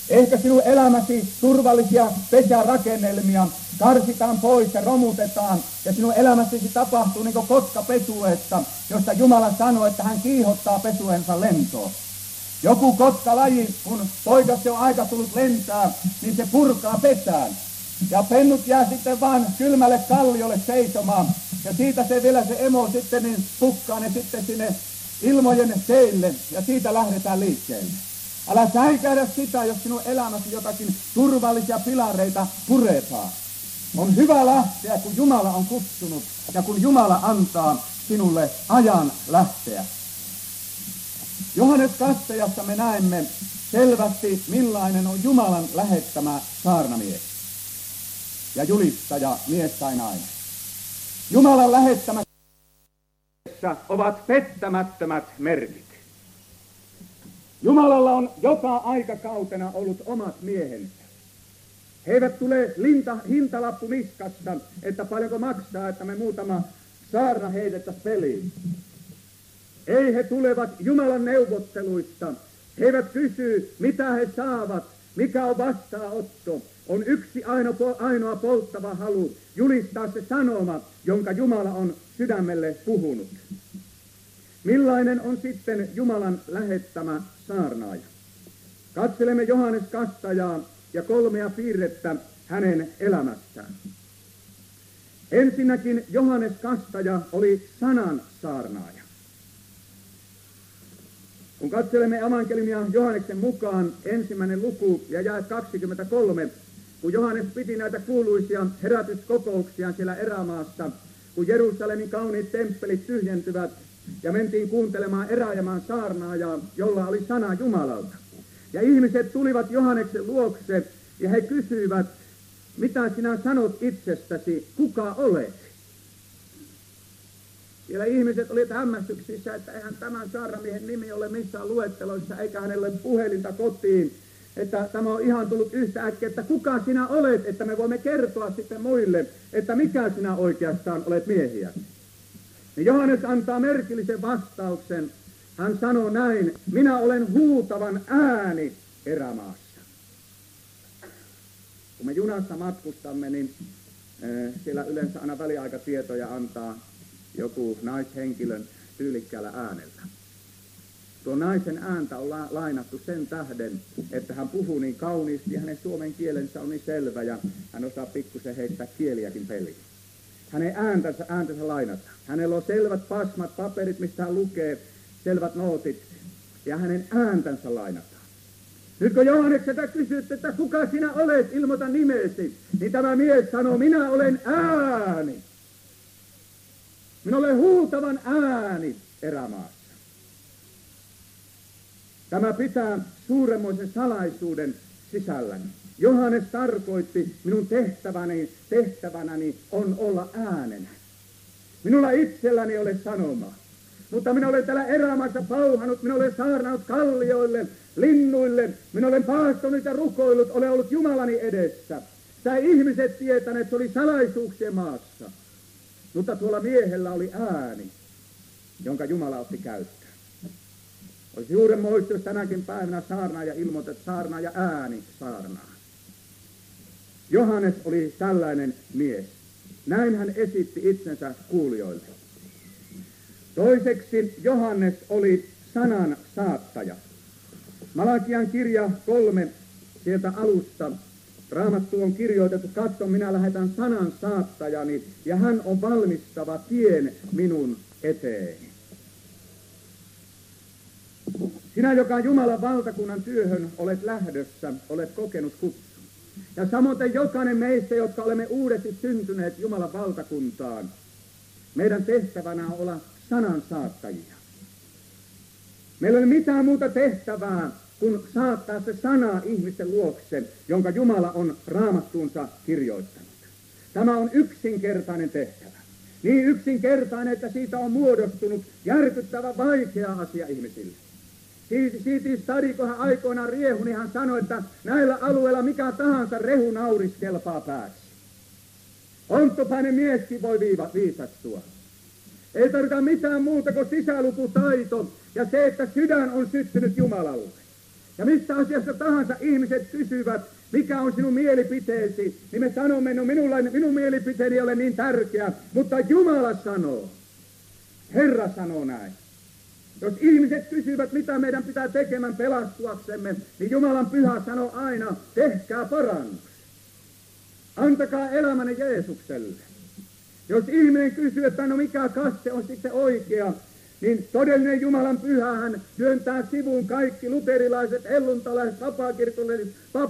Ehkä sinun elämäsi turvallisia pesärakennelmia karsitaan pois ja romutetaan, ja sinun elämässäsi tapahtuu niin kuin kotka pesueessa, josta Jumala sanoi, että hän kiihottaa pesuensa lentoon. Joku kotkalaji, kun poikasi on aika tullut lentää, niin se purkaa pesään. Ja pennut jää sitten vaan kylmälle kalliolle seisomaan. Ja siitä se vielä se emo sitten niin pukkaa ne sitten sinne ilmojen seille, ja siitä lähdetään liikkeelle. Älä säikähdä sitä, jos sinun elämäsi jotakin turvallisia pilareita puretaan. On hyvä lähteä, kun Jumala on kutsunut ja kun Jumala antaa sinulle ajan lähteä. Johannes Kastajassa me näemme selvästi, millainen on Jumalan lähettämä saarnamies ja julistaja, mies tai nainen. Jumalan lähettämä ovat pettämättömät merkit. Jumalalla on joka aikakautena ollut omat miehensä. He eivät tule hintalappu niskassa, että paljonko maksaa, että me muutama saarna heitettäisiin peliin. Ei, he tulevat Jumalan neuvotteluista. He eivät kysy, mitä he saavat, mikä on vastaanotto. On yksi ainoa polttava halu julistaa se sanoma, jonka Jumala on sydämelle puhunut. Millainen on sitten Jumalan lähettämä saarnaaja? Katselemme Johannes Kastajaa ja 3 piirrettä hänen elämästään. Ensinnäkin Johannes Kastaja oli sanan saarnaaja. Kun katselemme evankeliumia Johanneksen mukaan 1. luku ja jae 23, kun Johannes piti näitä kuuluisia herätyskokouksia siellä erämaassa, kun Jerusalemin kauniit temppelit tyhjentyvät ja mentiin kuuntelemaan eräjamaan saarnaajaa, jolla oli sana Jumalalta. Ja ihmiset tulivat Johanneksen luokse ja he kysyivät, mitä sinä sanot itsestäsi, kuka olet? Siellä ihmiset olivat hämmästyksissä, että eihän tämän saarnamiehen nimi ole missään luetteloissa, eikä hänelle puhelinta kotiin. Että tämä on ihan tullut yhtä äkkiä, että kuka sinä olet, että me voimme kertoa sitten muille, että mikä sinä oikeastaan olet miehiä. Niin Johannes antaa merkillisen vastauksen. Hän sanoo näin, minä olen huutavan ääni erämaassa. Kun me junassa matkustamme, niin siellä yleensä aina väliaikatietoja antaa joku naishenkilön tyylikkäällä äänellä. Tuo naisen ääntä on lainattu sen tähden, että hän puhuu niin kauniisti ja hänen suomen kielensä on niin selvä ja hän osaa pikkusen heittää kieliäkin peliin. Hänen ääntänsä lainataan. Hänellä on selvät pasmat, paperit, mistä hän lukee, selvät nootit ja hänen ääntänsä lainataan. Nyt kun Johannekselta kysyt, että kuka sinä olet, ilmoita nimesi, niin tämä mies sanoo, minä olen ääni. Minä olen huutavan ääni erämaassa. Tämä pitää suuremmoisen salaisuuden sisälläni. Johannes tarkoitti, minun tehtävänäni on olla äänenä. Minulla itselläni ei ole sanomaa. Mutta minä olen täällä erämaassa pauhannut, minä olen saarnannut kallioille, linnuille, minä olen paastonut ja rukoillut, olen ollut Jumalani edessä. Sitä ihmiset tietäneet, se oli salaisuuksien maassa. Mutta tuolla miehellä oli ääni, jonka Jumala otti käyttöön. Olisi juuri muista, jos tänäkin päivänä saarnaaja ilmoittaa, että saarnaaja ääni saarnaa. Johannes oli tällainen mies. Näin hän esitti itsensä kuulijoille. Toiseksi Johannes oli sanan saattaja. Malakian kirja 3 sieltä alusta. Raamattu on kirjoitettu, katso, minä lähetän sanan saattajani ja hän on valmistava tien minun eteeni. Sinä, joka Jumalan valtakunnan työhön olet lähdössä, olet kokenut kutsun. Ja samoin jokainen meistä, jotka olemme uudesti syntyneet Jumalan valtakuntaan, meidän tehtävänä on olla sanan saattajia. Meillä ei ole mitään muuta tehtävää kuin saattaa se sana ihmisten luokse, jonka Jumala on raamattuunsa kirjoittanut. Tämä on yksinkertainen tehtävä. Niin yksinkertainen, että siitä on muodostunut järkyttävä vaikea asia ihmisille. Siitä Stadi, kun hän aikoinaan riehui, niin hän sanoi, että näillä alueilla mikä tahansa rehu nauriskelpaa pääksi. Onttopäinen mieskin voi viisastua. Ei tarvita mitään muuta kuin sisälukutaito ja se, että sydän on syttynyt Jumalalle. Ja mistä asiasta tahansa ihmiset kysyvät, mikä on sinun mielipiteesi, niin me sanomme, no minun mielipiteeni ei ole niin tärkeä, mutta Jumala sanoo, Herra sanoo näin. Jos ihmiset kysyvät, mitä meidän pitää tekemään pelastuaksemme, niin Jumalan pyhä sanoo aina, tehkää parannus. Antakaa elämänne Jeesukselle. Jos ihminen kysyy, että no mikä kaste on sitten oikea, niin todellinen Jumalan pyhä hän työntää sivuun kaikki luterilaiset, helluntalaiset, vapaakirkolliset,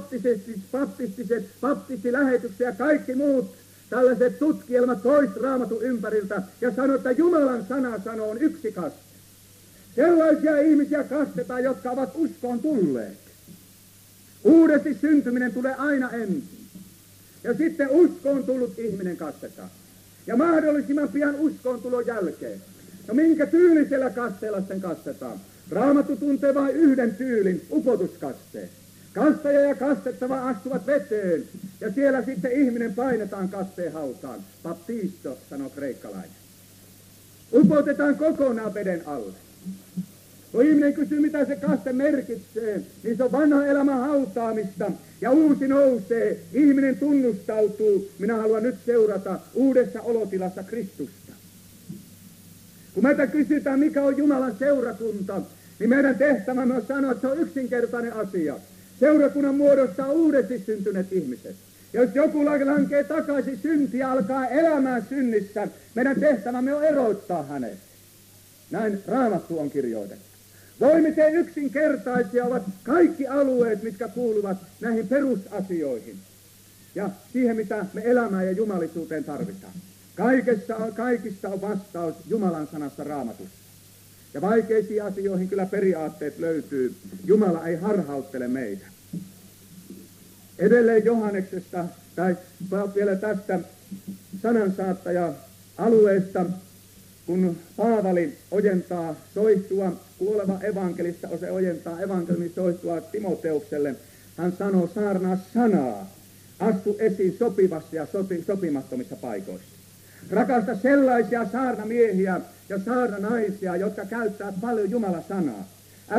baptistilähetykset ja kaikki muut tällaiset tutkielmat pois Raamatun ympäriltä ja sanoo, että Jumalan sana sanoo on yksi kaste. Sellaisia ihmisiä kastetaan, jotka ovat uskoon tulleet. Uudesti syntyminen tulee aina ensin. Ja sitten uskoon tullut ihminen kastetaan. Ja mahdollisimman pian uskoon tulon jälkeen. No minkä tyylisellä kasteella sitten kastetaan? Raamattu tuntee vain yhden tyylin, upotuskasteen. Kastaja ja kastettava astuvat veteen. Ja siellä sitten ihminen painetaan kasteen hautaan. Baptisto, sanoo kreikkalainen. Upotetaan kokonaan veden alle. Kun ihminen kysyy, mitä se kaste merkitsee, niin se on vanha elämän hautaamista. Ja uusi nousee. Ihminen tunnustautuu. Minä haluan nyt seurata uudessa olotilassa Kristusta. Kun meitä kysytään, mikä on Jumalan seurakunta, niin meidän tehtävämme on sanoa, että se on yksinkertainen asia. Seurakunnan muodostaa uudesti syntyneet ihmiset. Ja jos joku lankee takaisin syntiä ja alkaa elämään synnissä, meidän tehtävämme on erottaa hänet. Näin Raamattu on kirjoitettu. Miten yksinkertaisia ovat kaikki alueet, mitkä kuuluvat näihin perusasioihin. Ja siihen, mitä me elämään ja jumalisuuteen tarvitaan. Kaikista on vastaus Jumalan sanassa Raamatussa. Ja vaikeisiin asioihin kyllä periaatteet löytyy. Jumala ei harhauttele meitä. Edelleen Johanneksesta, tai vielä tästä sanansaattaja-alueesta, kun Paavali ojentaa soihtua, kuoleva evankelista se ojentaa evankeliumin soihtua Timoteukselle, hän sanoo, saarnaa sanaa, astu esiin sopivassa ja sopimattomissa paikoissa. Rakasta sellaisia saarnamiehiä ja saarnanaisia, jotka käyttävät paljon Jumalan sanaa.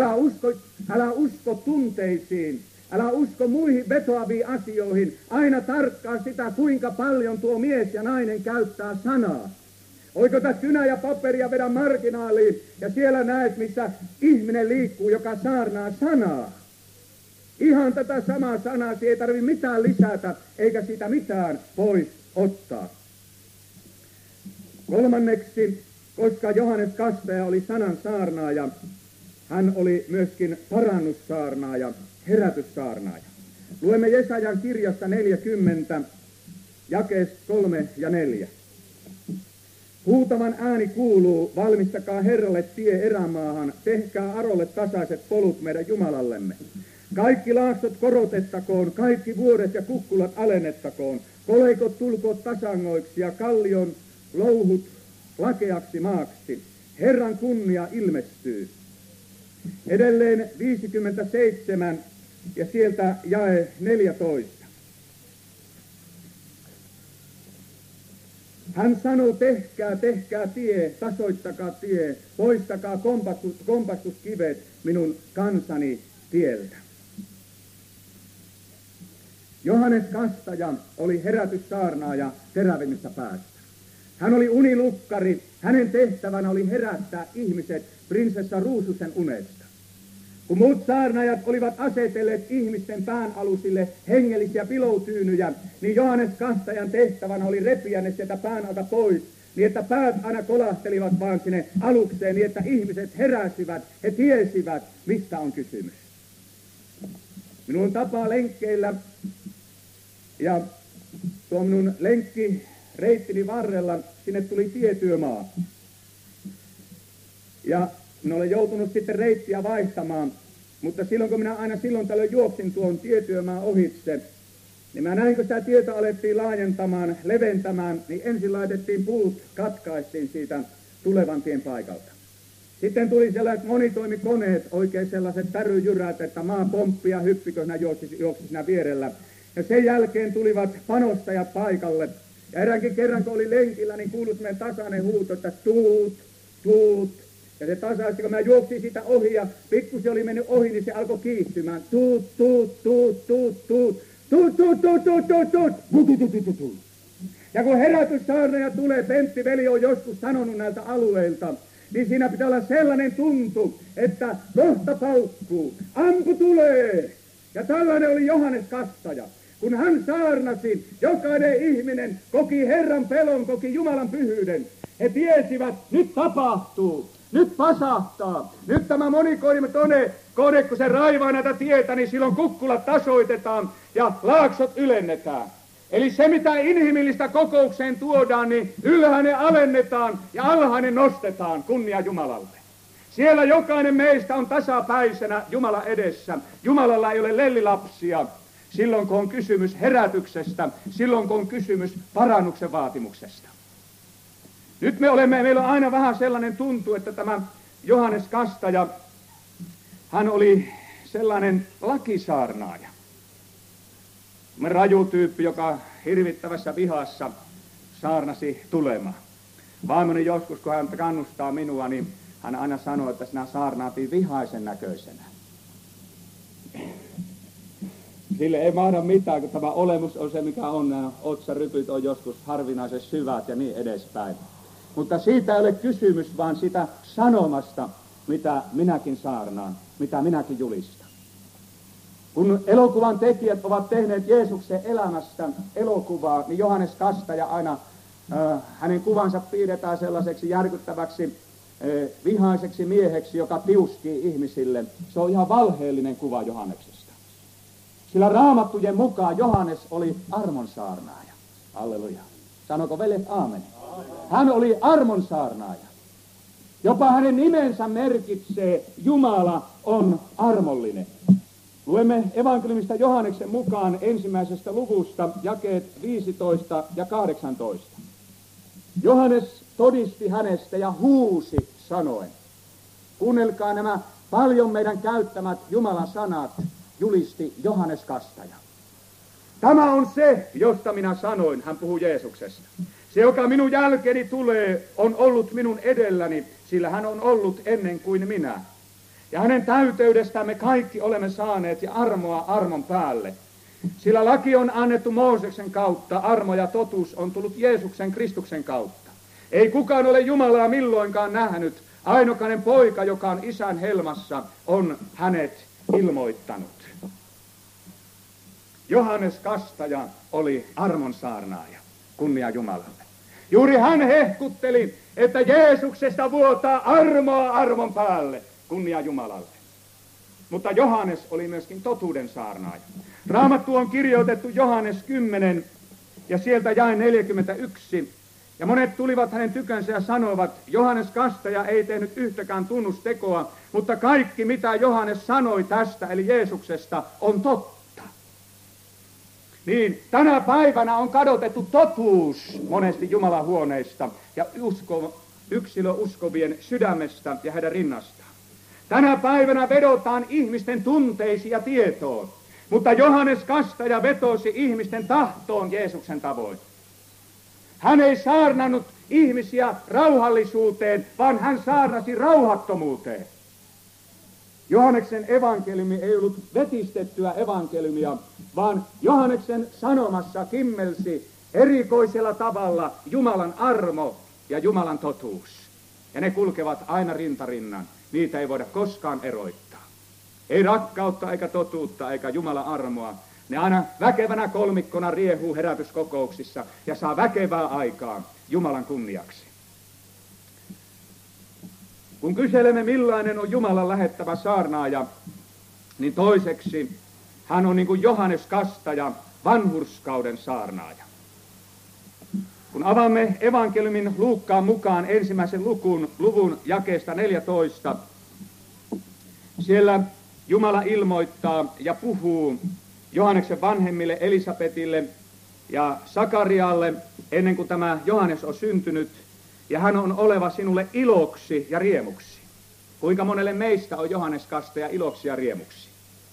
Älä usko tunteisiin, älä usko muihin vetoaviin asioihin. Aina tarkkaa sitä, kuinka paljon tuo mies ja nainen käyttää sanaa. Oikota kynä ja paperia vedä marginaaliin ja siellä näet, missä ihminen liikkuu, joka saarnaa sanaa. Ihan tätä samaa sanaa, ei tarvitse mitään lisätä eikä siitä mitään pois ottaa. Kolmanneksi, koska Johannes Kastaja oli sanan saarnaaja, hän oli myöskin parannussaarnaaja, herätyssaarnaaja. Luemme Jesajan kirjasta 40, jakeet 3 ja 4. Huutavan ääni kuuluu, valmistakaa Herralle tie erämaahan, tehkää Arolle tasaiset polut meidän Jumalallemme. Kaikki laaksot korotettakoon, kaikki vuoret ja kukkulat alennettakoon, koleikot tulkoot tasangoiksi ja kallion louhut lakeaksi maaksi. Herran kunnia ilmestyy. Edelleen 57 ja sieltä jae 14. Hän sanoo, tehkää tie, tasoittakaa tie, poistakaa kompastuskivet minun kansani tieltä. Johannes Kastaja oli herätyssaarnaaja terävimmissä päästä. Hän oli unilukkari, hänen tehtävänä oli herättää ihmiset prinsessa Ruususen unesta. Kun muut saarnaajat olivat asetelleet ihmisten päänalusille hengellisiä piloutyynyjä, niin Johannes Kastajan tehtävänä oli repiä ne sieltä pään alta pois, niin että päät aina kolahtelivat vaan sinne alukseen, niin että ihmiset heräsivät, he tiesivät, mistä on kysymys. Minun on tapaa lenkkeillä, ja tuo minun lenkkireittini varrella, sinne tuli tietyömaa. Ja minä olen joutunut sitten reittiä vaihtamaan, mutta silloin kun minä aina silloin tällöin juoksin tuon tietyömaan ohitse, niin mä näin, kun sitä tietä alettiin laajentamaan, leventämään, niin ensin laitettiin puut, katkaistiin siitä tulevan tien paikalta. Sitten tuli sellaiset monitoimikoneet, oikein sellaiset täryjyrät, että maa pomppi ja hyppikö sinä juoksi siinä vierellä. Ja sen jälkeen tulivat panostajat paikalle. Ja eräänkin kerran, kun oli lenkillä, niin kuului semmoinen tasainen huuto, että tuut. Ja se tasaisesti, kun mä juoksin siitä ohi ja pikkusen oli mennyt ohi, niin se alkoi kiihtymään. Tuut, tuut, tuut, tuut, tuut, tuut, tuut, tuut, tuut, tuut, tuut, tuut. Ja kun herätyssaarnaaja tulee, Pentti veli on joskus sanonut näiltä alueilta, niin siinä pitää olla sellainen tuntu, että kohta paukkuu, ampu tulee. Ja tällainen oli Johannes Kastaja. Kun hän saarnasi, jokainen ihminen koki Herran pelon, koki Jumalan pyhyyden. He tiesivät, nyt tapahtuu, nyt pasahtaa, nyt tämä monikoinen kone, kun se raivaa näitä tietä, niin silloin kukkulat tasoitetaan ja laaksot ylennetään. Eli se, mitä inhimillistä kokoukseen tuodaan, niin ylhäinen alennetaan ja alhainen nostetaan, kunnia Jumalalle. Siellä jokainen meistä on tasapäisenä Jumala edessä. Jumalalla ei ole lellilapsia silloin, kun on kysymys herätyksestä, silloin, kun on kysymys parannuksen vaatimuksesta. Nyt meillä on aina vähän sellainen tuntu, että tämä Johannes Kastaja, hän oli sellainen lakisaarnaaja. Raju tyyppi, joka hirvittävässä vihassa saarnasi tulemaan. Vaimoni joskus, kun hän kannustaa minua, niin hän aina sanoi, että sinä saarnaatiin vihaisen näköisenä. Sille ei mahda mitään, kun tämä olemus on se, mikä on. Nämä otsarypyt on joskus harvinaisen syvät ja niin edespäin. Mutta siitä ei ole kysymys, vaan sitä sanomasta, mitä minäkin saarnaan, mitä minäkin julistan. Kun elokuvan tekijät ovat tehneet Jeesuksen elämästä elokuvaa, niin Johannes Kastaja aina, hänen kuvansa piirretään sellaiseksi järkyttäväksi, vihaiseksi mieheksi, joka tiuskii ihmisille. Se on ihan valheellinen kuva Johanneksesta. Sillä raamattujen mukaan Johannes oli armonsaarnaaja. Halleluja. Sanoko veljet aamen? Hän oli armonsaarnaaja. Jopa hänen nimensä merkitsee Jumala on armollinen. Luemme evankeliumista Johanneksen mukaan ensimmäisestä luvusta jakeet 15 ja 18. Johannes todisti hänestä ja huusi sanoen. Kuunnelkaa nämä paljon meidän käyttämät Jumalan sanat, julisti Johannes Kastaja. Tämä on se, josta minä sanoin, hän puhuu Jeesuksesta. Se, joka minun jälkeeni tulee, on ollut minun edelläni, sillä hän on ollut ennen kuin minä. Ja hänen täyteydestään me kaikki olemme saaneet ja armoa armon päälle. Sillä laki on annettu Mooseksen kautta, armo ja totuus on tullut Jeesuksen Kristuksen kautta. Ei kukaan ole Jumalaa milloinkaan nähnyt, ainokainen poika, joka on isän helmassa, on hänet ilmoittanut. Johannes Kastaja oli armonsaarnaaja, kunnia Jumalalle. Juuri hän hehkutteli, että Jeesuksesta vuotaa armoa armon päälle, kunnia Jumalalle. Mutta Johannes oli myöskin totuuden saarnaaja. Raamattu on kirjoitettu Johannes 10 ja sieltä jae 41. Ja monet tulivat hänen tykönsä ja sanoivat, Johannes Kastaja ei tehnyt yhtäkään tunnustekoa, mutta kaikki mitä Johannes sanoi tästä eli Jeesuksesta on totta. Niin, tänä päivänä on kadotettu totuus monesti Jumalan huoneista ja yksilö uskovien sydämestä ja heidän rinnastaan. Tänä päivänä vedotaan ihmisten tunteisiin ja tietoon, mutta Johannes Kastaja vetosi ihmisten tahtoon Jeesuksen tavoin. Hän ei saarnannut ihmisiä rauhallisuuteen, vaan hän saarnasi rauhattomuuteen. Johanneksen evankeliumi ei ollut vetistettyä evankeliumia, vaan Johanneksen sanomassa kimmelsi erikoisella tavalla Jumalan armo ja Jumalan totuus. Ja ne kulkevat aina rintarinnan. Niitä ei voida koskaan eroittaa. Ei rakkautta eikä totuutta eikä Jumalan armoa. Ne aina väkevänä kolmikkona riehuu herätyskokouksissa ja saa väkevää aikaa Jumalan kunniaksi. Kun kyselemme millainen on Jumalan lähettävä saarnaaja, niin toiseksi hän on niin kuin Johannes Kastaja, vanhurskauden saarnaaja. Kun avaamme evankeliumin Luukkaan mukaan ensimmäisen luvun jakeesta 14, siellä Jumala ilmoittaa ja puhuu Johanneksen vanhemmille Elisabetille ja Sakarialle ennen kuin tämä Johannes on syntynyt, ja hän on oleva sinulle iloksi ja riemuksi. Kuinka monelle meistä on Johannes Kastaja iloksi ja riemuksi?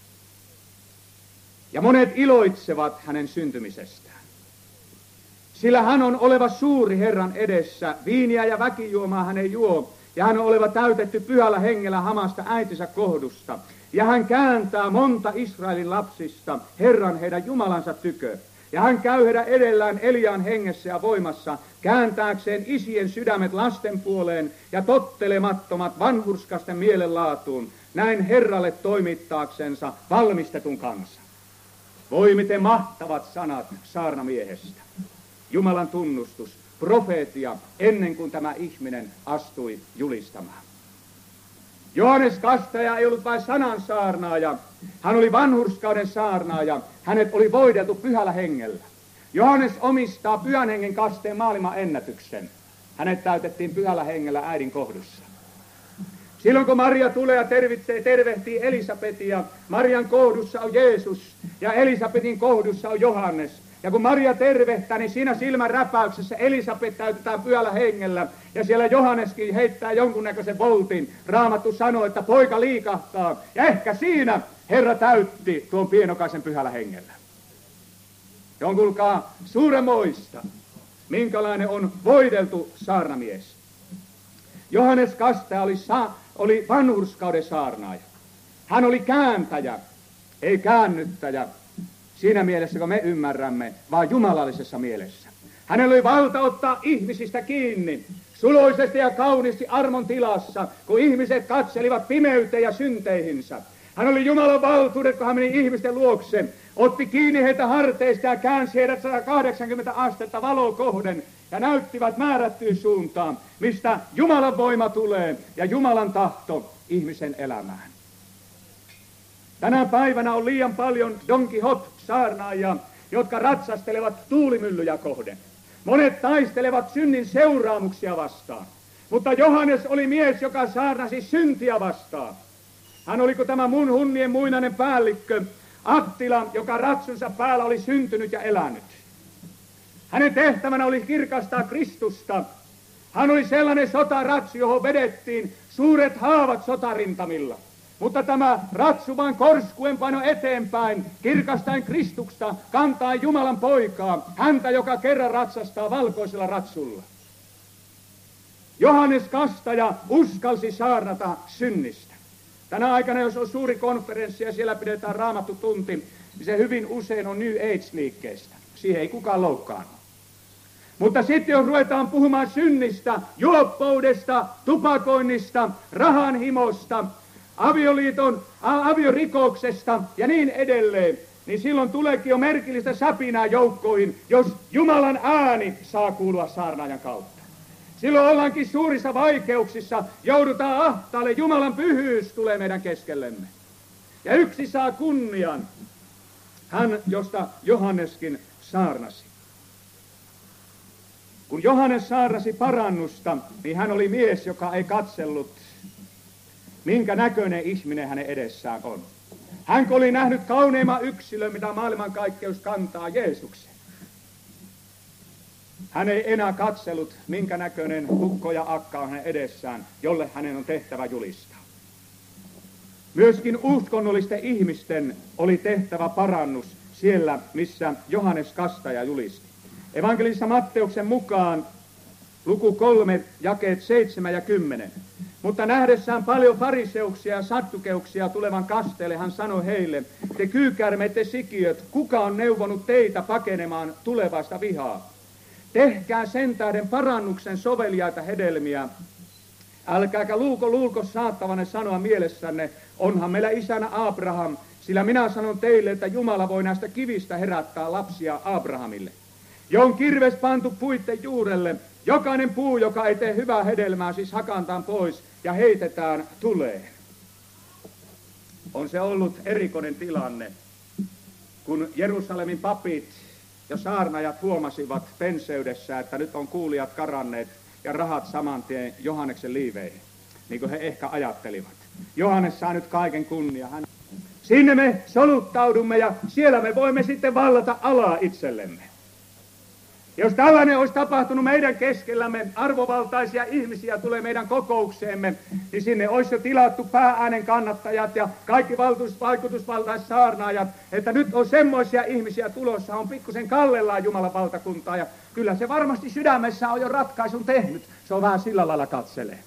Ja monet iloitsevat hänen syntymisestään. Sillä hän on oleva suuri Herran edessä, viiniä ja väkijuomaa hän ei juo, ja hän on oleva täytetty pyhällä hengellä hamasta äitinsä kohdusta. Ja hän kääntää monta Israelin lapsista Herran heidän Jumalansa tykö. Ja hän käy heidän edellään Eliaan hengessä ja voimassa, kääntääkseen isien sydämet lasten puoleen ja tottelemattomat vanhurskasten mielenlaatuun, näin Herralle toimittaaksensa valmistetun kansan. Voi miten mahtavat sanat saarnamiehestä. Jumalan tunnustus, profeetia, ennen kuin tämä ihminen astui julistamaan. Johannes Kastaja ei ollut vain sanan saarnaaja, hän oli vanhurskauden saarnaaja, hänet oli voideltu pyhällä hengellä. Johannes omistaa pyhän hengen kasteen maailman ennätyksen. Hänet täytettiin pyhällä hengellä äidin kohdussa. Silloin kun Maria tulee ja tervehtii Elisabetia, Marian kohdussa on Jeesus ja Elisabetin kohdussa on Johannes. Ja kun Maria tervehtää, niin siinä silmän räpäyksessä Elisabet täytetään pyhällä hengellä. Ja siellä Johanneskin heittää jonkunnäköisen voltin. Raamattu sanoo, että poika liikahtaa. Ja ehkä siinä Herra täytti tuon pienokaisen pyhällä hengellä. Ja on kuulkaa suuremoista, minkälainen on voideltu saarnamies. Johannes Kastaja oli vanhurskauden saarnaaja. Hän oli kääntäjä, ei käännyttäjä. Siinä mielessä, kun me ymmärrämme, vaan jumalallisessa mielessä. Hänellä oli valta ottaa ihmisistä kiinni, suloisesti ja kauniisti armon tilassa, kun ihmiset katselivat pimeyteen ja synteihinsä. Hän oli Jumalan valtuudet, kun hän meni ihmisten luokse, otti kiinni heitä harteista ja käänsi heidät 180 astetta valoa kohden ja näyttivät määrättyyn suuntaan, mistä Jumalan voima tulee ja Jumalan tahto ihmisen elämään. Tänä päivänä on liian paljon Don Quixote-saarnaajia, jotka ratsastelevat tuulimyllyjä kohden. Monet taistelevat synnin seuraamuksia vastaan. Mutta Johannes oli mies, joka saarnasi syntiä vastaan. Hän oliko tämä mun hunnien muinainen päällikkö, Attila, joka ratsunsa päällä oli syntynyt ja elänyt. Hänen tehtävänä oli kirkastaa Kristusta. Hän oli sellainen sotaratsu, johon vedettiin suuret haavat sotarintamilla. Mutta tämä ratsu vain korskuen paino eteenpäin, kirkastaen Kristusta, kantaa Jumalan poikaa, häntä, joka kerran ratsastaa valkoisella ratsulla. Johannes Kastaja uskalsi saarnata synnistä. Tänä aikana, jos on suuri konferenssi ja siellä pidetään raamattu tunti, niin se hyvin usein on New Age-liikkeestä. Siihen ei kukaan loukkaannu. Mutta sitten jos ruvetaan puhumaan synnistä, juoppoudesta, tupakoinnista, rahanhimosta, aviorikoksesta ja niin edelleen, niin silloin tuleekin jo merkillistä säpinää joukkoihin, jos Jumalan ääni saa kuulua saarnaajan kautta. Silloin ollaankin suurissa vaikeuksissa, joudutaan ahtaalle, Jumalan pyhyys tulee meidän keskellemme. Ja yksi saa kunnian, hän, josta Johanneskin saarnasi. Kun Johannes saarnasi parannusta, niin hän oli mies, joka ei katsellut, minkä näköinen ihminen hänen edessään on. Hän oli nähnyt kauneimman yksilön, mitä maailmankaikkeus kantaa, Jeesuksen. Hän ei enää katsellut, minkä näköinen ukko ja akka on hänen edessään, jolle hänen on tehtävä julistaa. Myöskin uskonnollisten ihmisten oli tehtävä parannus siellä, missä Johannes Kastaja julisti. Evankelissa Matteuksen mukaan luku 3, jakeet 7 ja 10. Mutta nähdessään paljon fariseuksia ja saddukeuksia tulevan kasteelle, hän sanoi heille, te kyykärmeet, te sikiöt, kuka on neuvonut teitä pakenemaan tulevaista vihaa? Tehkää sen tähden parannuksen soveliaita hedelmiä. Älkääkä luulko saattavanne sanoa mielessänne, onhan meillä isänä Abraham, sillä minä sanon teille, että Jumala voi näistä kivistä herättää lapsia Abrahamille. Jo on kirves pantu puitten juurelle, jokainen puu, joka ei tee hyvää hedelmää, siis hakantaan pois ja heitetään tuleen. On se ollut erikoinen tilanne, kun Jerusalemin papit ja saarnajat huomasivat penseydessä, että nyt on kuulijat karanneet ja rahat saman tien Johanneksen liiveihin, niin kuin he ehkä ajattelivat. Johannes saa nyt kaiken kunnia. Sinne me soluttaudumme ja siellä me voimme sitten vallata alaa itsellemme. Jos tällainen olisi tapahtunut meidän keskellämme, arvovaltaisia ihmisiä tulee meidän kokoukseemme, niin sinne olisi jo tilattu päääänen kannattajat ja kaikki vaikutusvaltaiset saarnaajat, että nyt on semmoisia ihmisiä tulossa, on pikkusen kallellaan Jumalan valtakuntaa ja kyllä se varmasti sydämessä on jo ratkaisun tehnyt. Se on vähän sillä lailla katselee.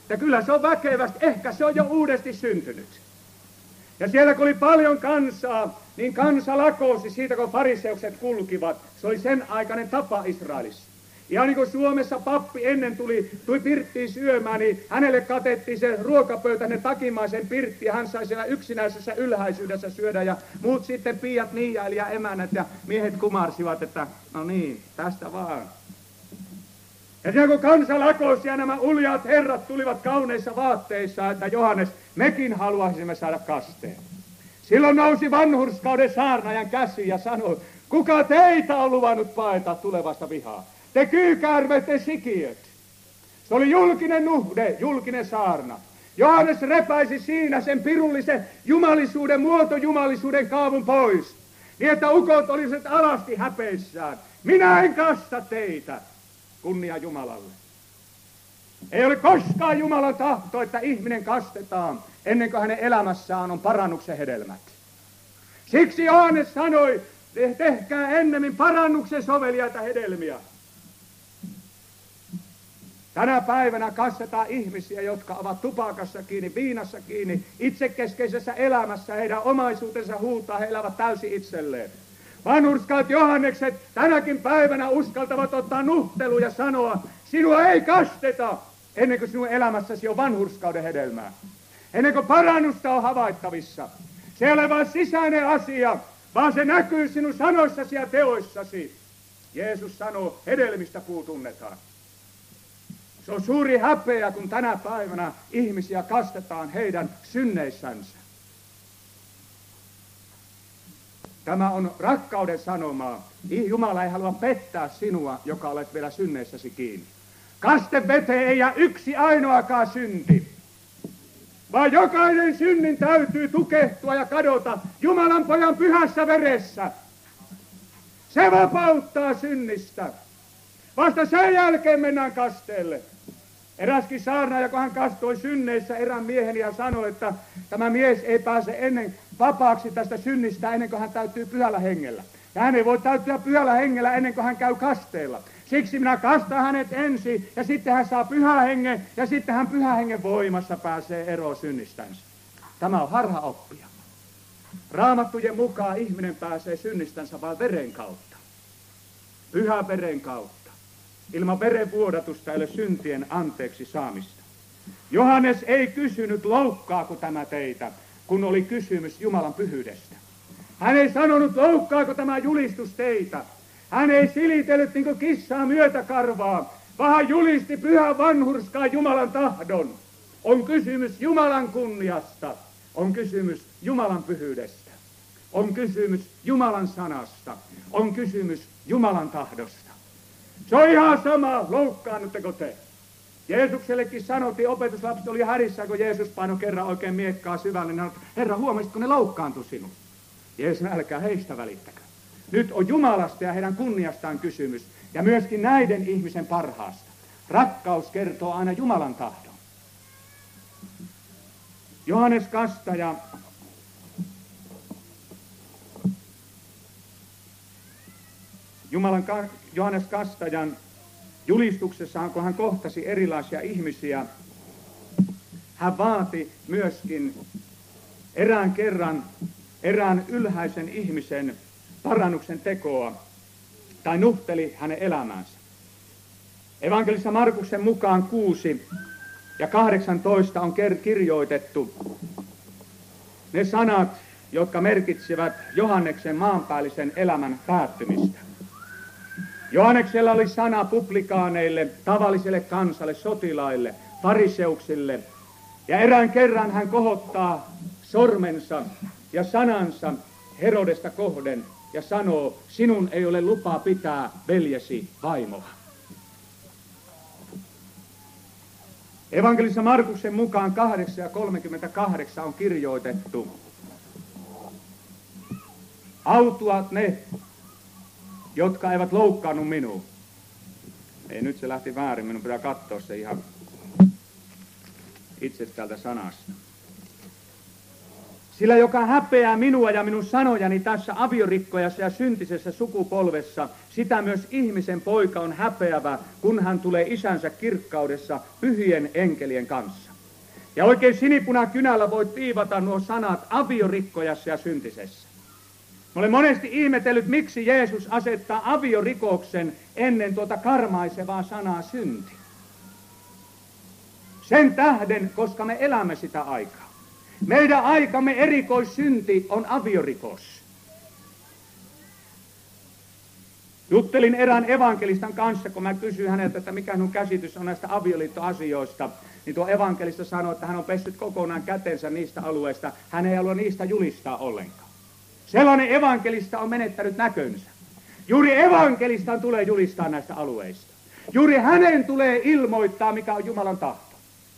Ja kyllä se on väkevästi, ehkä se on jo uudesti syntynyt. Ja siellä kun oli paljon kansaa, niin kansa lakosi siitä, kun fariseukset kulkivat. Se oli sen aikainen tapa Israelissa. Ihan niin kuin Suomessa pappi ennen tuli pirttiin syömään, niin hänelle katettiin se ruokapöytä, ne takimaisen pirtti, ja hän sai siellä yksinäisessä ylhäisyydessä syödä, ja muut sitten piiat niijaili ja emännät, ja miehet kumarsivat, että no niin, tästä vaan. Ja siellä kun kansa lakosi ja nämä uljaat herrat tulivat kauneissa vaatteissa, että Johannes, mekin haluaisimme saada kasteen. Silloin nousi vanhurskauden saarnaajan käsi ja sanoi, kuka teitä on luvannut paeta tulevasta vihaa? Te kyykäärmeet, te sikiöt. Se oli julkinen nuhde, julkinen saarna. Johannes repäisi siinä sen pirullisen jumalisuuden, muotojumalisuuden kaavun pois. Niin että ukot olisivat alasti häpeissään. Minä en kasta teitä. Kunnia Jumalalle. Ei ole koskaan Jumalan tahto, että ihminen kastetaan ennen kuin hänen elämässään on parannuksen hedelmät. Siksi Johannes sanoi, tehkää ennemmin parannuksen soveliaita hedelmiä. Tänä päivänä kastetaan ihmisiä, jotka ovat tupakassa kiinni, viinassa kiinni, itsekeskeisessä elämässä, heidän omaisuutensa huutaa, he elävät täysin itselleen. Vanhurskaat Johannekset tänäkin päivänä uskaltavat ottaa nuhtelu ja sanoa, sinua ei kasteta ennen kuin sinun elämässäsi on vanhurskauden hedelmää. Ennen kuin parannusta on havaittavissa. Se ei ole vain sisäinen asia, vaan se näkyy sinun sanoissasi ja teoissasi. Jeesus sanoo, hedelmistä puu tunnetaan. Se on suuri häpeä, kun tänä päivänä ihmisiä kastetaan heidän synneissänsä. Tämä on rakkauden sanomaa. Jumala ei halua pettää sinua, joka olet vielä synneissäsi kiinni. Kasteveteen ei jää yksi ainoakaan synti, vaan jokainen synnin täytyy tukehtua ja kadota Jumalan pojan pyhässä veressä. Se vapauttaa synnistä. Vasta sen jälkeen mennään kasteelle. Eräskin saarnaaja, kun hän kastoi synneissä erään miehen ja sanoi, että tämä mies ei pääse ennen vapaaksi tästä synnistä ennen kuin hän täytyy pyhällä hengellä. Ja hän ei voi täyttyä pyhällä hengellä ennen kuin hän käy kasteella. Siksi minä kastan hänet ensin ja sitten hän saa pyhän hengen ja sitten hän pyhän hengen voimassa pääsee eroon synnistänsä. Tämä on harhaoppia. Raamattujen mukaan ihminen pääsee synnistänsä vain veren kautta. Pyhän veren kautta. Ilman verenvuodatusta ei ole syntien anteeksi saamista. Johannes ei kysynyt, loukkaako tämä teitä, kun oli kysymys Jumalan pyhyydestä. Hän ei sanonut, loukkaako tämä julistus teitä. Hän ei silitellyt niin kuin kissaa myötäkarvaa, vaan hän julisti pyhän vanhurskaan Jumalan tahdon. On kysymys Jumalan kunniasta, on kysymys Jumalan pyhyydestä, on kysymys Jumalan sanasta, on kysymys Jumalan tahdosta. Se on ihan sama, loukkaannutteko te? Jeesuksellekin sanottiin, opetuslapset oli härissä, kun Jeesus painoi kerran oikein miekkaa syvälle. Niin sanoi, Herra, huomasitko ne loukkaantui sinun? Jeesus, älkää heistä välittäkö. Nyt on Jumalasta ja heidän kunniastaan kysymys, ja myöskin näiden ihmisen parhaasta. Rakkaus kertoo aina Jumalan tahdon. Johannes Kastaja Johannes Kastajan julistuksessaan, kun hän kohtasi erilaisia ihmisiä, hän vaati myöskin erään ylhäisen ihmisen parannuksen tekoa, tai nuhteli hänen elämäänsä. Evankelissa Markuksen mukaan 6 ja 18 on kirjoitettu ne sanat, jotka merkitsivät Johanneksen maanpäällisen elämän päättymistä. Johanneksella oli sana publikaaneille, tavalliselle kansalle, sotilaille, fariseuksille. Ja erään kerran hän kohottaa sormensa ja sanansa Herodesta kohden ja sanoo, sinun ei ole lupaa pitää veljesi vaimoa. Evankelissa Markuksen mukaan 8:38 on kirjoitettu. Autuat ne, jotka eivät loukkaannut minua. Ei, nyt se lähti väärin, minun pitää katsoa se ihan itse täältä sanasta. Sillä joka häpeää minua ja minun sanojani tässä aviorikkojassa ja syntisessä sukupolvessa, sitä myös ihmisen poika on häpeävä, kun hän tulee isänsä kirkkaudessa pyhien enkelien kanssa. Ja oikein sinipunakynällä voit viivata nuo sanat aviorikkojassa ja syntisessä. Mä olen monesti ihmetellyt, miksi Jeesus asettaa aviorikoksen ennen tuota karmaisevaa sanaa synti. Sen tähden, koska me elämme sitä aikaa. Meidän aikamme erikoissynti on aviorikos. Juttelin erään evankelistan kanssa, kun mä kysyin häneltä, että mikä minun käsitys on näistä avioliittoasioista, niin tuo evankelista sanoi, että hän on pessyt kokonaan kätensä niistä alueista. Hän ei halua niistä julistaa ollenkaan. Sellainen evankelista on menettänyt näkönsä. Juuri evankelistan tulee julistaa näistä alueista. Juuri hänen tulee ilmoittaa, mikä on Jumalan tahto.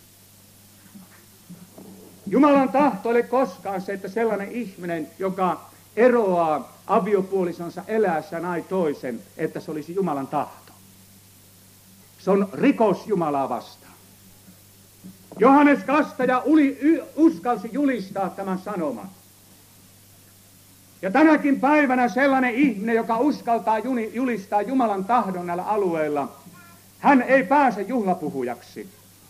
Jumalan tahto ei ole koskaan se, että sellainen ihminen, joka eroaa aviopuolisonsa eläessä nai toisen, että se olisi Jumalan tahto. Se on rikos Jumalaa vastaan. Johannes Kastaja uskalsi julistaa tämän sanoman. Ja tänäkin päivänä sellainen ihminen, joka uskaltaa julistaa Jumalan tahdon näillä alueilla, hän ei pääse juhlapuhujaksi.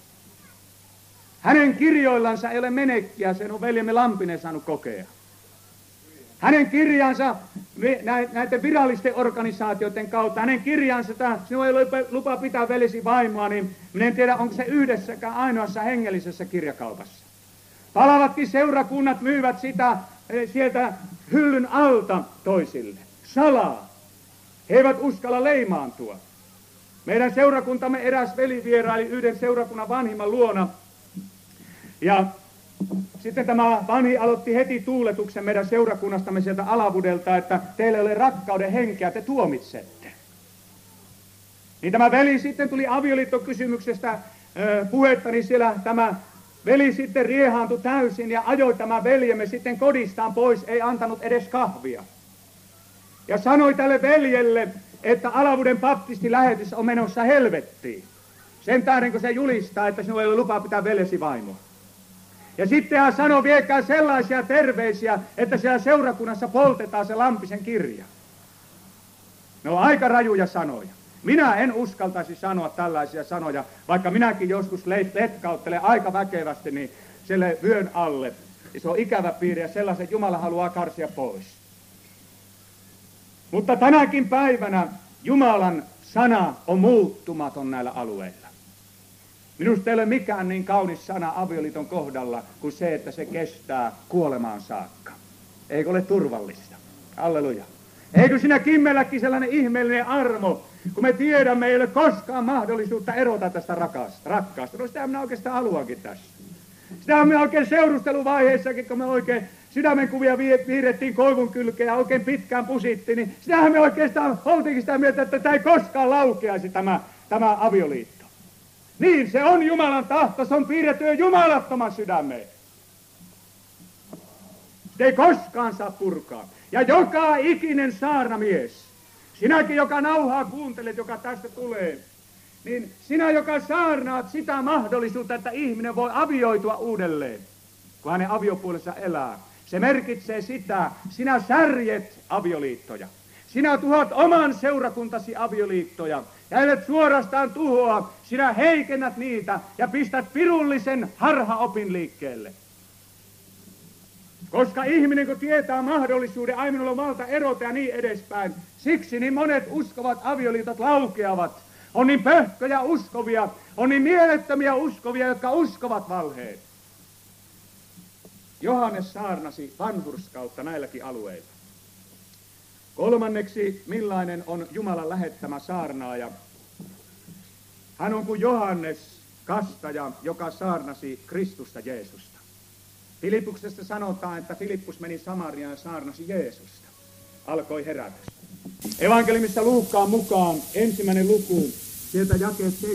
Hänen kirjoillansa ei ole menekkiä, sen on veljemme Lampinen saanut kokea. Hänen kirjansa näiden virallisten organisaatioiden kautta, hänen kirjansa, että sinua ei ole lupa pitää veljesi vaimoa, niin minä en tiedä, onko se yhdessäkään ainoassa hengellisessä kirjakaupassa. Palavatkin seurakunnat myyvät sitä sieltä hyllyn alta toisille. Salaa. He eivät uskalla leimaantua. Meidän seurakuntamme eräs veli vieraili yhden seurakunnan vanhimman luona. Ja sitten tämä vanhi aloitti heti tuuletuksen meidän seurakunnastamme sieltä Alavudelta, että teillä ei ole rakkauden henkeä, te tuomitsette. Niin tämä veli sitten tuli avioliittokysymyksestä puhetta, niin siellä tämä veli sitten riehaantui täysin ja ajoi tämä veljemme sitten kodistaan pois, ei antanut edes kahvia. Ja sanoi tälle veljelle, että Alavuden baptistilähetys on menossa helvettiin. Sen tähden, kun se julistaa, että sinulla ei ole lupa pitää veljesi vaimoa. Ja sitten hän sanoi, viekää sellaisia terveisiä, että siellä seurakunnassa poltetaan se Lampisen kirja. Ne on aika rajuja sanoja. Minä en uskaltaisi sanoa tällaisia sanoja, vaikka minäkin joskus letkauttelen aika väkevästi niin selle vyön alle. Ja se on ikävä piiri ja sellaisen Jumala haluaa karsia pois. Mutta tänäkin päivänä Jumalan sana on muuttumaton näillä alueilla. Minusta ei ole mikään niin kaunis sana avioliiton kohdalla kuin se, että se kestää kuolemaan saakka. Eikö ole turvallista? Halleluja. Eikö siinä Kimmelläkin sellainen ihmeellinen armo, kun me tiedämme, ei ole koskaan mahdollisuutta erota tästä rakkaasta. No sitä minä oikeastaan haluankin tässä. Sitä me oikein seurusteluvaiheessakin, kun me oikein sydämenkuvia piirrettiin koivun kylkeen ja oikein pitkään pusittiin, niin sitähän me oikeastaan oltiinkin sitä mieltä, että tämä ei koskaan laukeaisi tämä avioliitto. Niin, se on Jumalan tahto, se on piirretty jumalattoman sydämeen. Se ei koskaan saa purkaa. Ja joka ikinen saarnamies, sinäkin joka nauhaa kuuntelet, joka tästä tulee, niin sinä joka saarnaat sitä mahdollisuutta, että ihminen voi avioitua uudelleen, kun hänen aviopuolensa elää. Se merkitsee sitä, sinä särjet avioliittoja. Sinä tuhoat oman seurakuntasi avioliittoja. Ja ellet suorastaan tuhoa, sinä heikennät niitä ja pistät pirullisen harhaopin liikkeelle. Koska ihminen, kun tietää mahdollisuuden, ai minulla on valta erota ja niin edespäin, siksi niin monet uskovat avioliitot laukeavat. On niin pöhköjä uskovia, on niin mielettömiä uskovia, jotka uskovat valheen. Johannes saarnasi vanhurskautta näilläkin alueilla. Kolmanneksi, millainen on Jumalan lähettämä saarnaaja? Hän on kuin Johannes Kastaja, joka saarnasi Kristusta Jeesusta. Filippuksesta sanotaan, että Filippus meni Samariaan ja saarnasi Jeesusta. Alkoi herätys. Evankeliumissa Luukkaan mukaan 1. luku, sieltä jakeet 76-79.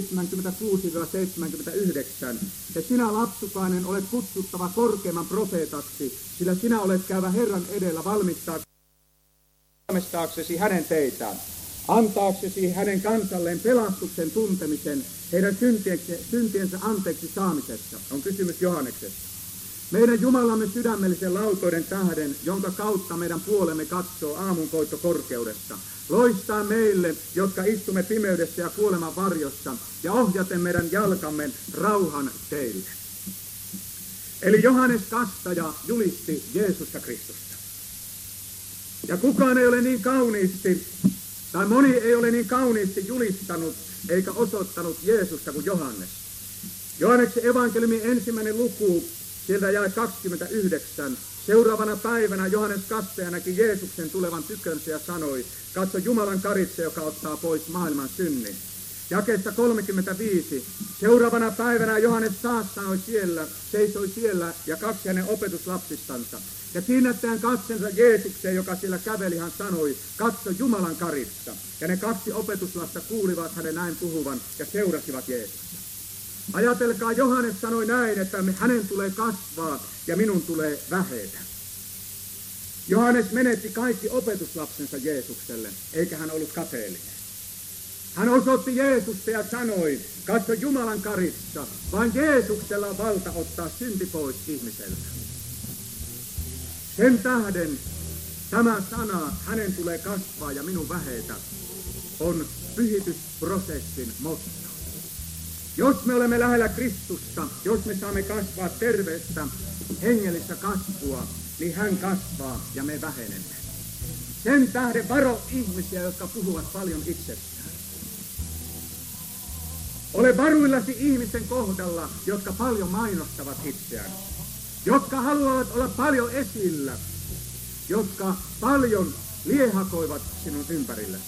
Ja sinä, lapsukainen, olet kutsuttava korkeimman profeetaksi, sillä sinä olet käyvä Herran edellä valmistaaksesi hänen teitään, antaaksesi hänen kansalleen pelastuksen tuntemisen, heidän syntiensä anteeksi saamisessa. On kysymys Johanneksesta. Meidän Jumalamme sydämellisen laupeuden tähden, jonka kautta meidän puolemme katsoo aamunkoitto korkeudessa. Loistaa meille, jotka istumme pimeydessä ja kuoleman varjossa, ja ohjaten meidän jalkamme rauhan teille. Eli Johannes Kastaja julisti Jeesusta Kristusta. Ja kukaan ei ole niin kauniisti, tai moni ei ole niin kauniisti julistanut eikä osoittanut Jeesusta kuin Johannes. Johanneksen evankeliumin 1. luku, sieltä jäi 29. Seuraavana päivänä Johannes Kastaja näki Jeesuksen tulevan tykönsä ja sanoi, katso Jumalan karitse, joka ottaa pois maailman synnin. Jakeessa 35. Seuraavana päivänä Johannes taas seisoi siellä ja 2 hänen opetuslapsistansa. Ja kiinnittäen katsensa Jeesukseen, joka siellä käveli, hän sanoi, katso Jumalan karitsa. Ja ne 2 opetuslasta kuulivat hänen näin puhuvan ja seurasivat Jeesusta. Ajatelkaa, Johannes sanoi näin, että hänen tulee kasvaa ja minun tulee vähetä. Johannes menetti kaikki opetuslapsensa Jeesukselle, eikä hän ollut kateellinen. Hän osoitti Jeesusta ja sanoi, katso Jumalan karitsa, vaan Jeesuksella on valta ottaa synti pois ihmiseltä. Sen tähden tämä sana, hänen tulee kasvaa ja minun vähetä, on pyhitysprosessin motto. Jos me olemme lähellä Kristusta, jos me saamme kasvaa terveistä, hengellistä kasvua, niin hän kasvaa ja me vähenemme. Sen tähden varo ihmisiä, jotka puhuvat paljon itsestään. Ole varuillasi ihmisten kohdalla, jotka paljon mainostavat itseään, jotka haluavat olla paljon esillä, jotka paljon liehakoivat sinun ympärilläsi.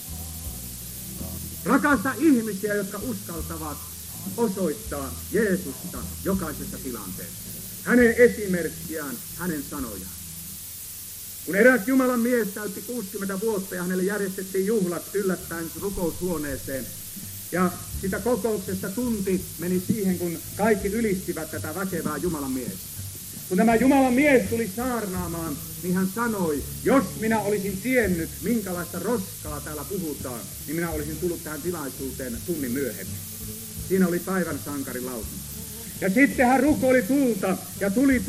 Rakasta ihmisiä, jotka uskaltavat osoittaa Jeesusta jokaisessa tilanteessa. Hänen esimerkkiään, hänen sanojaan. Kun eräs Jumalan mies täytti 60 vuotta ja hänelle järjestettiin juhlat yllättäen rukoushuoneeseen. Ja sitä kokouksesta tunti meni siihen, kun kaikki ylistivät tätä väkevää Jumalan miestä. Kun tämä Jumalan mies tuli saarnaamaan, niin hän sanoi, jos minä olisin tiennyt, minkälaista roskaa täällä puhutaan, niin minä olisin tullut tähän tilaisuuteen tunnin myöhemmin. Siinä oli päivän sankarin lausunto. Ja sitten hän rukoili tulta ja tuli.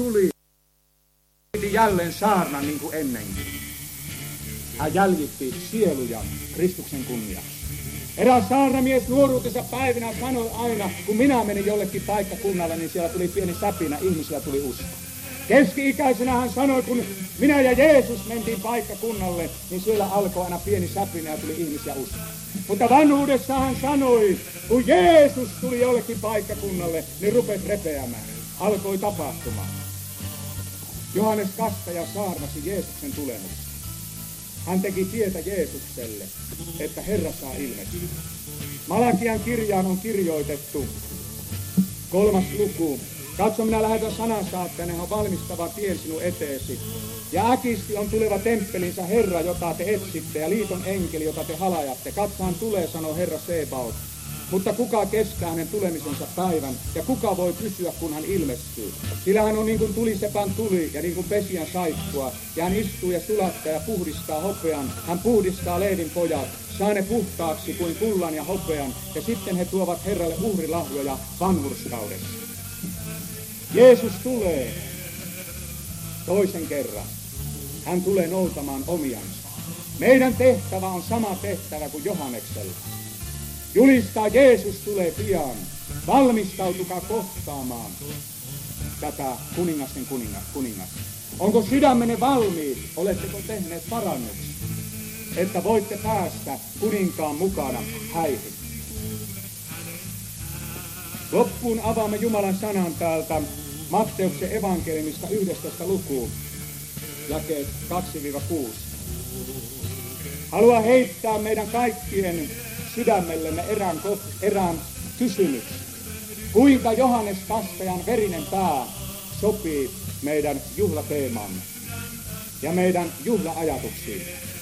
Piti jälleen saarnan niin kuin ennenkin. Hän jäljitti sieluja Kristuksen kunniaksi. Eräs saarnamies nuoruutensa päivinä sanoi aina, kun minä menin jollekin paikkakunnalle, niin siellä tuli pieni säpinä, ihmisiä tuli usko. Keski-ikäisenä hän sanoi, kun minä ja Jeesus mentiin paikkakunnalle, niin siellä alkoi aina pieni säpinä ja tuli ihmisiä usko. Mutta vanhuudessa hän sanoi, kun Jeesus tuli jollekin paikkakunnalle, niin rupesi repeämään. Alkoi tapahtumaan. Johannes Kastaja saarnasi Jeesuksen tulemusta. Hän teki tietä Jeesukselle, että Herra saa ilmestyä. Malakian kirjaan on kirjoitettu 3. luku. Katso, minä lähetän sanansaattajana, hän on valmistava tien sinun eteesi. Ja äkisti on tuleva temppelinsä Herra, jota te etsitte, ja liiton enkeli, jota te halajatte. Katso, hän tulee, sanoo Herra Sebaot. Mutta kuka kestää hänen tulemisensa päivän, ja kuka voi pysyä, kun hän ilmestyy? Sillä hän on niin kuin tulisepän tuli, ja niin kuin pesijän saippua, ja hän istuu ja sulattaa ja puhdistaa hopean. Hän puhdistaa leivin pojat, saa ne puhtaaksi kuin kullan ja hopean, ja sitten he tuovat Herralle uhrilahjoja vanhurskaudessa. Jeesus tulee toisen kerran. Hän tulee noutamaan omiansa. Meidän tehtävä on sama tehtävä kuin Johanneksella. Julistaa, Jeesus tulee pian. Valmistautukaa kohtaamaan tätä kuningasten kuningasta. Onko sydämenne valmiit? Oletteko tehneet parannuksia, että voitte päästä kuninkaan mukana häihin? Loppuun avaamme Jumalan sanan täältä Matteuksen evankeliumista 11. lukuun, jakeet 2-6. Haluan heittää meidän kaikkien sydämellemme erään kysymyksen. Kuinka Johannes Kastajan verinen pää sopii meidän juhlateemaamme ja meidän juhla-ajatuksiin?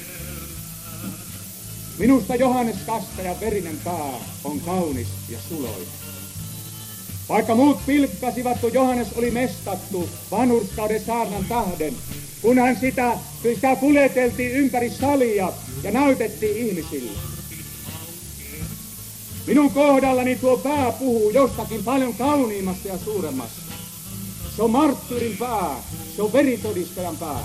Minusta Johannes Kastajan verinen pää on kaunis ja suloinen. Vaikka muut pilkkasivat, kun Johannes oli mestattu vanhurskauden saarnan tähden, kun hän sitä kuljeteltiin ympäri salia ja näytettiin ihmisille. Minun kohdallani tuo pää puhuu jostakin paljon kauniimmasta ja suuremmasta. Se on marttyyrin pää, se on veritodistajan pää.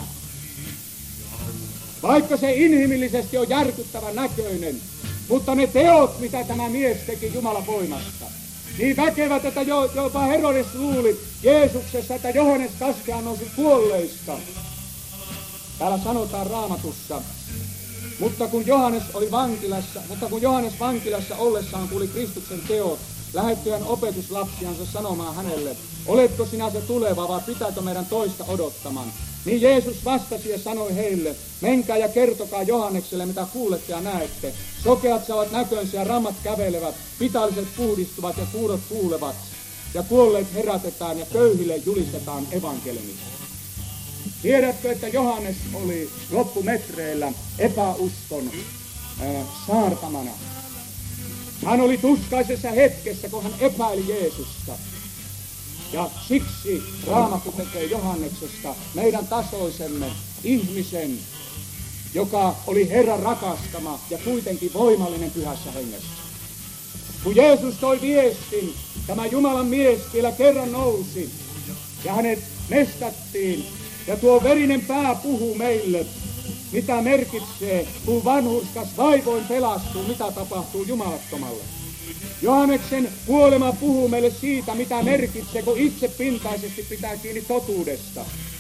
Vaikka se inhimillisesti on järkyttävän näköinen, mutta ne teot, mitä tämä mies teki Jumalan voimasta, niin väkevät, että jopa Herodes luuli Jeesuksessa, että Johannes Kastaja nousi kuolleista. Täällä sanotaan Raamatussa, mutta kun Johannes vankilassa ollessaan kuuli Kristuksen teot, lähetti hän opetuslapsiansa sanomaan hänelle, oletko sinä se tuleva vai pitääkö meidän toista odottamaan? Niin Jeesus vastasi ja sanoi heille, menkää ja kertokaa Johannekselle, mitä kuulette ja näette. Sokeat saavat näkönsä ja rammat kävelevät, pitalliset puhdistuvat ja kuurot kuulevat. Ja kuolleet herätetään ja köyhille julistetaan evankeliumista. Tiedätkö, että Johannes oli loppumetreillä epäuskon saartamana. Hän oli tuskaisessa hetkessä, kun hän epäili Jeesusta. Ja siksi Raamattu tekee Johanneksesta meidän tasoisemme ihmisen, joka oli Herran rakastama ja kuitenkin voimallinen pyhässä hengessä. Kun Jeesus toi viestin, tämä Jumalan mies vielä kerran nousi ja hänet mestattiin ja tuo verinen pää puhuu meille, mitä merkitsee, kun vanhurskas vaivoin pelastuu, mitä tapahtuu jumalattomalle. Johanneksen kuolema puhuu meille siitä, mitä merkitsee, kun itse pintaisesti pitää kiinni totuudesta.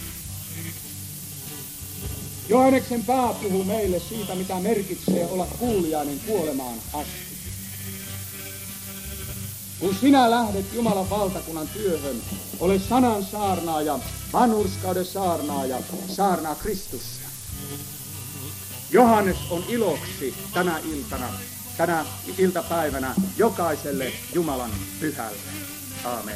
Johanneksen pää puhuu meille siitä, mitä merkitsee olla kuuliainen kuolemaan asti. Kun sinä lähdet Jumalan valtakunnan työhön, ole sanan saarnaaja, vanhurskauden saarnaaja, saarnaa Kristusta. Johannes on iloksi tänä iltapäivänä jokaiselle Jumalan pyhälle. Aamen.